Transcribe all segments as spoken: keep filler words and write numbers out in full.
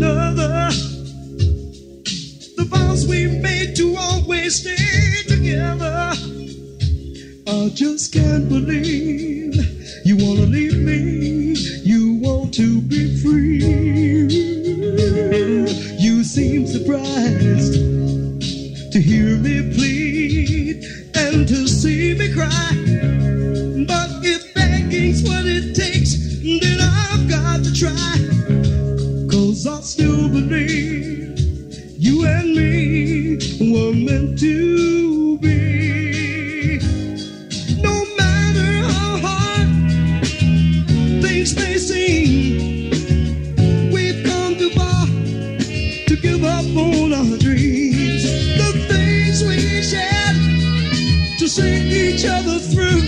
another. The vows we made to always stay together. I just can't believe you wanna leave me. You want to be free. You seem surprised to hear me plead and to see me cry. But if begging's what it takes, then I've got to try. Cause I still believe you and me were meant to be. No matter how hard things may seem, we've come too far to give up on our dreams. The things we shared to see each other through.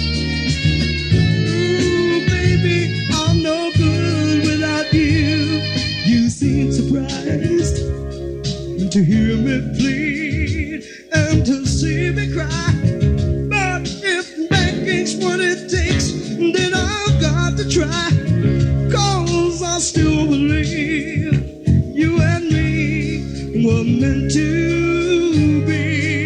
Ooh, baby, I'm no good without you. You seem surprised to hear me plead and to see me cry. But if begging's what it takes, then I've got to try. Cause I still believe you and me were meant to be.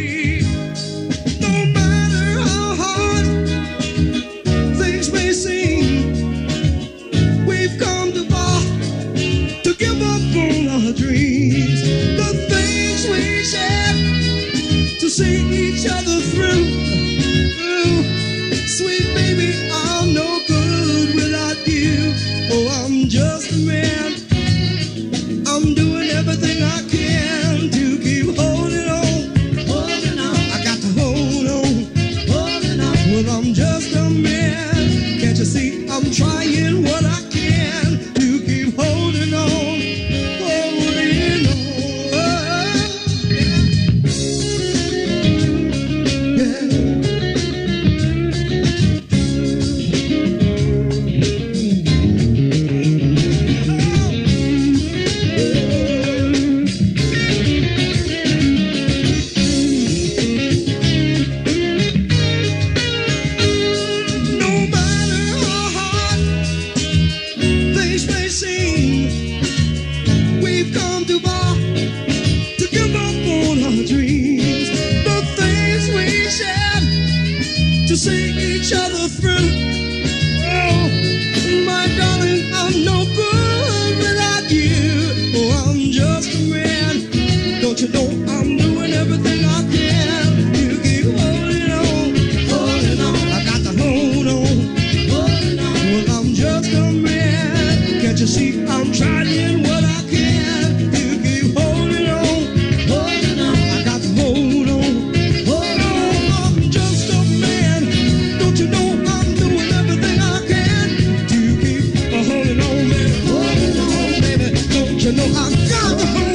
No matter how hard things may seem, we've come too far to give up on our dreams. The things we shared to see each other through. Ooh, sweet baby, I'm no good without you. Oh, I'm just a man. I'm doing everything I can to keep holding on. Holding on. I got to hold on. Holding on. Well, I'm just a man. Can't you see I'm trying what I can to keep holding on. Holding on. To see each other through. Oh, my darling, I'm no good without you. Oh, I'm just a man. Don't you know I'm doing everything I can to keep holding on, holding on. I got to hold on, holding on. Well, I'm just a man. Can't you see I'm trying what I can to keep holding on, holding on. I got to hold on. You know I'm doing everything I can to keep holding on, baby. Holding on, baby. Don't you know I got to hold on.